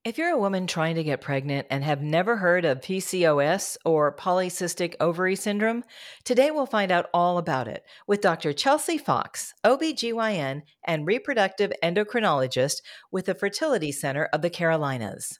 If you're a woman trying to get pregnant and have never heard of PCOS or polycystic ovary syndrome, today we'll find out all about it with Dr. Chelsea Fox, OBGYN and reproductive endocrinologist with the Fertility Center of the Carolinas.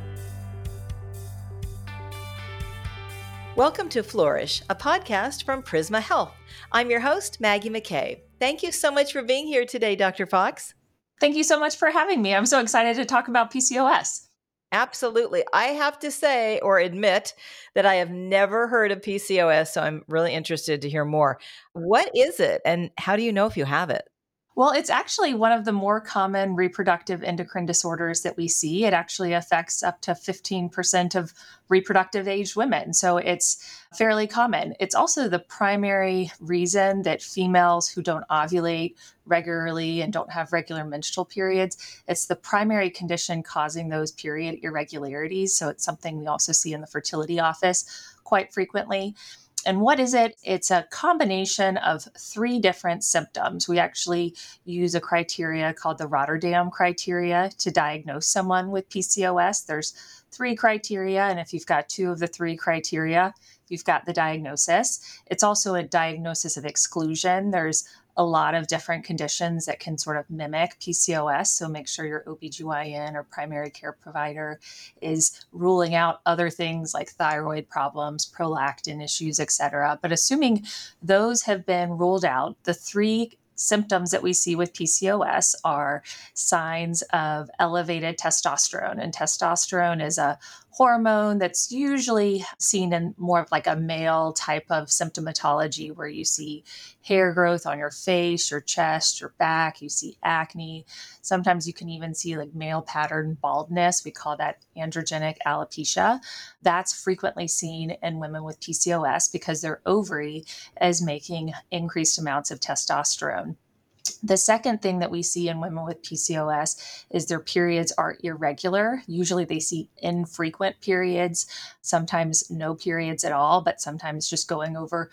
Welcome to Flourish, a podcast from Prisma Health. I'm your host, Maggie McKay. Thank you so much for being here today, Dr. Fox. Thank you so much for having me. I'm so excited to talk about PCOS. Absolutely. I have to say or admit that I have never heard of PCOS, so I'm really interested to hear more. What is it, and how do you know if you have it? Well, it's actually one of the more common reproductive endocrine disorders that we see. It actually affects up to 15% of reproductive aged women. So it's fairly common. It's also the primary reason that females who don't ovulate regularly and don't have regular menstrual periods, it's the primary condition causing those period irregularities. So it's something we also see in the fertility office quite frequently. And what is it? It's a combination of three different symptoms. We actually use a criteria called the Rotterdam criteria to diagnose someone with PCOS. There's three criteria, and if you've got two of the three criteria, you've got the diagnosis. It's also a diagnosis of exclusion. There's a lot of different conditions that can sort of mimic PCOS. So make sure your OBGYN or primary care provider is ruling out other things like thyroid problems, prolactin issues, et cetera. But assuming those have been ruled out, the three symptoms that we see with PCOS are signs of elevated testosterone. And testosterone is a hormone that's usually seen in more of like a male type of symptomatology where you see hair growth on your face, your chest, your back, you see acne. Sometimes you can even see like male pattern baldness. We call that androgenic alopecia. That's frequently seen in women with PCOS because their ovary is making increased amounts of testosterone. The second thing that we see in women with PCOS is their periods are irregular. Usually they see infrequent periods, sometimes no periods at all, but sometimes just going over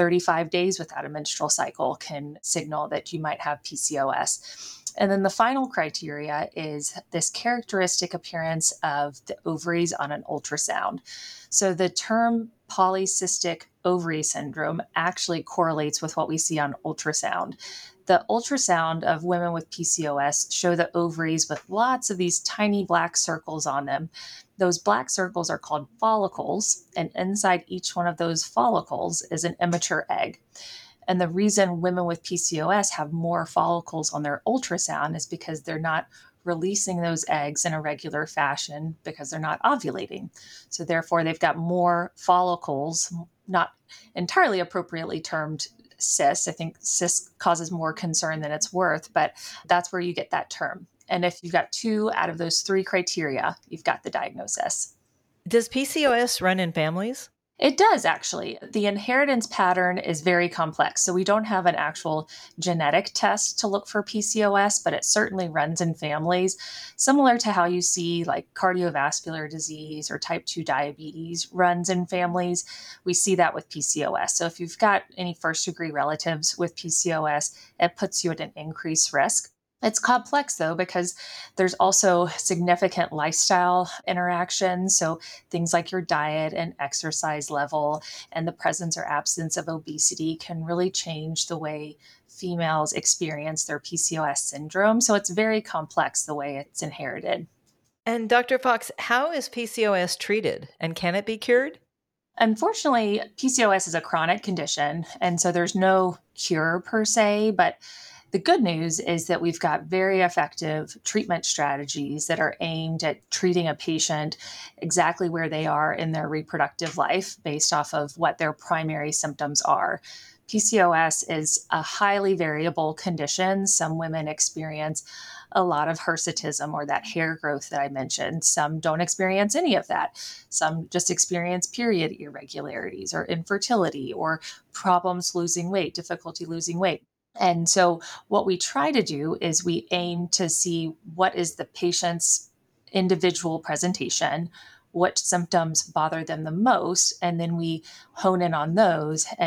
35 days without a menstrual cycle can signal that you might have PCOS. And then the final criteria is this characteristic appearance of the ovaries on an ultrasound. So the term polycystic ovary syndrome actually correlates with what we see on ultrasound. The ultrasound of women with PCOS show the ovaries with lots of these tiny black circles on them. Those black circles are called follicles, and inside each one of those follicles is an immature egg. And the reason women with PCOS have more follicles on their ultrasound is because they're not releasing those eggs in a regular fashion because they're not ovulating. So therefore, they've got more follicles, not entirely appropriately termed cysts. I think cyst causes more concern than it's worth, but that's where you get that term. And if you've got two out of those three criteria, you've got the diagnosis. Does PCOS run in families? It does, actually. The inheritance pattern is very complex. So we don't have an actual genetic test to look for PCOS, but it certainly runs in families, similar to how you see like cardiovascular disease or type 2 diabetes runs in families. We see that with PCOS. So if you've got any first degree relatives with PCOS, it puts you at an increased risk. It's complex though, because there's also significant lifestyle interactions. So things like your diet and exercise level and the presence or absence of obesity can really change the way females experience their PCOS syndrome. So it's very complex the way it's inherited. And Dr. Fox, how is PCOS treated, and can it be cured? Unfortunately, PCOS is a chronic condition, and so there's no cure per se, but the good news is that we've got very effective treatment strategies that are aimed at treating a patient exactly where they are in their reproductive life based off of what their primary symptoms are. PCOS is a highly variable condition. Some women experience a lot of hirsutism or that hair growth that I mentioned. Some don't experience any of that. Some just experience period irregularities or infertility or problems losing weight, difficulty losing weight. And so what we try to do is we aim to see what is the patient's individual presentation, what symptoms bother them the most, and then we hone in on those and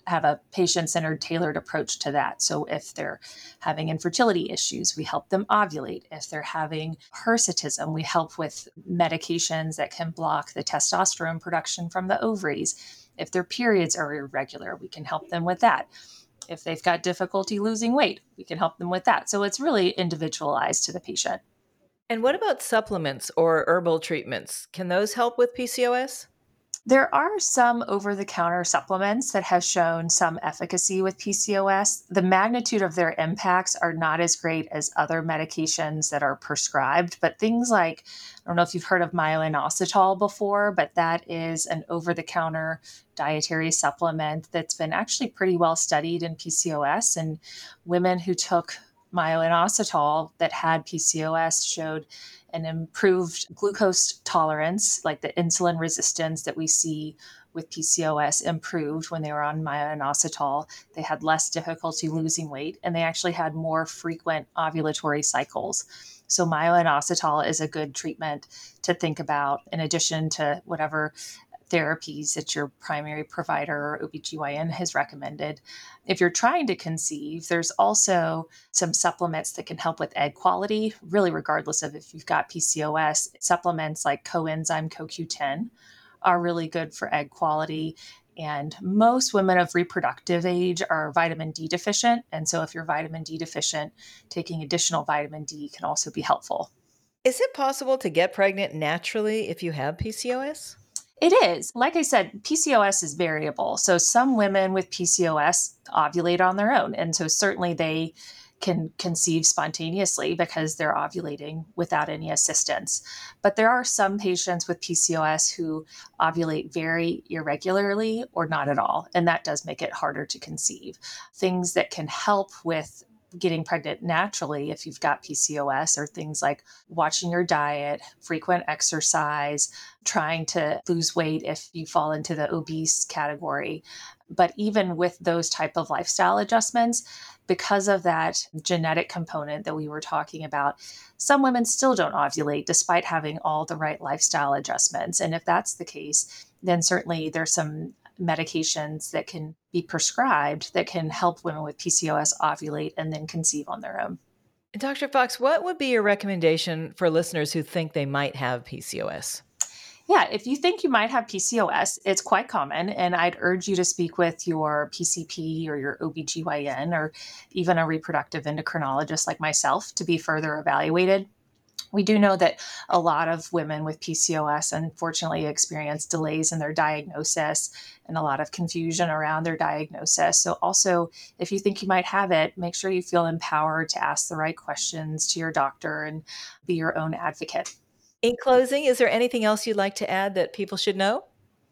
have a patient-centered, tailored approach to that. So if they're having infertility issues, we help them ovulate. If they're having hirsutism, we help with medications that can block the testosterone production from the ovaries. If their periods are irregular, we can help them with that. If they've got difficulty losing weight, we can help them with that. So it's really individualized to the patient. And what about supplements or herbal treatments? Can those help with PCOS? There are some over-the-counter supplements that have shown some efficacy with PCOS. The magnitude of their impacts are not as great as other medications that are prescribed, but things like, I don't know if you've heard of myo-inositol before, but that is an over-the-counter dietary supplement that's been actually pretty well studied in PCOS, and women who took myo-inositol that had PCOS showed an improved glucose tolerance, like the insulin resistance that we see with PCOS improved when they were on myo-inositol. They had less difficulty losing weight, and they actually had more frequent ovulatory cycles. So myo-inositol is a good treatment to think about in addition to whatever therapies that your primary provider or OBGYN has recommended. If you're trying to conceive, there's also some supplements that can help with egg quality, really regardless of if you've got PCOS. Supplements like coenzyme CoQ10 are really good for egg quality. And most women of reproductive age are vitamin D deficient. And so if you're vitamin D deficient, taking additional vitamin D can also be helpful. Is it possible to get pregnant naturally if you have PCOS? It is. Like I said, PCOS is variable. So some women with PCOS ovulate on their own. And so certainly they can conceive spontaneously because they're ovulating without any assistance. But there are some patients with PCOS who ovulate very irregularly or not at all. And that does make it harder to conceive. Things that can help with getting pregnant naturally if you've got PCOS are things like watching your diet, frequent exercise, trying to lose weight if you fall into the obese category. But even with those type of lifestyle adjustments, because of that genetic component that we were talking about, some women still don't ovulate despite having all the right lifestyle adjustments. And if that's the case, then certainly there's some medications that can be prescribed that can help women with PCOS ovulate and then conceive on their own. Dr. Fox, what would be your recommendation for listeners who think they might have PCOS? Yeah, if you think you might have PCOS, it's quite common, and I'd urge you to speak with your PCP or your OBGYN or even a reproductive endocrinologist like myself to be further evaluated. We do know that a lot of women with PCOS unfortunately experience delays in their diagnosis and a lot of confusion around their diagnosis. So also, if you think you might have it, make sure you feel empowered to ask the right questions to your doctor and be your own advocate. In closing, is there anything else you'd like to add that people should know?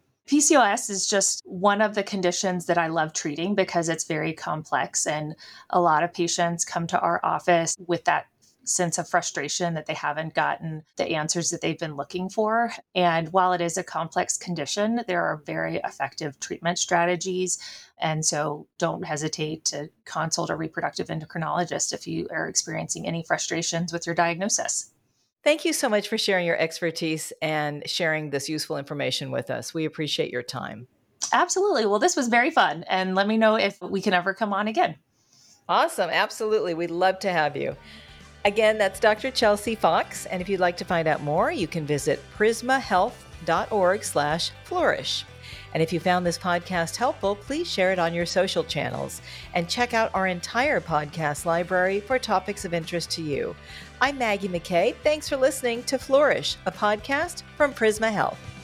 PCOS is just one of the conditions that I love treating because it's very complex, and a lot of patients come to our office with that sense of frustration that they haven't gotten the answers that they've been looking for. And while it is a complex condition, there are very effective treatment strategies. And so don't hesitate to consult a reproductive endocrinologist if you are experiencing any frustrations with your diagnosis. Thank you so much for sharing your expertise and sharing this useful information with us. We appreciate your time. Absolutely. Well, this was very fun. And let me know if we can ever come on again. Awesome. Absolutely. We'd love to have you. Again, that's Dr. Chelsea Fox. And if you'd like to find out more, you can visit prismahealth.org/flourish. And if you found this podcast helpful, please share it on your social channels and check out our entire podcast library for topics of interest to you. I'm Maggie McKay. Thanks for listening to Flourish, a podcast from Prisma Health.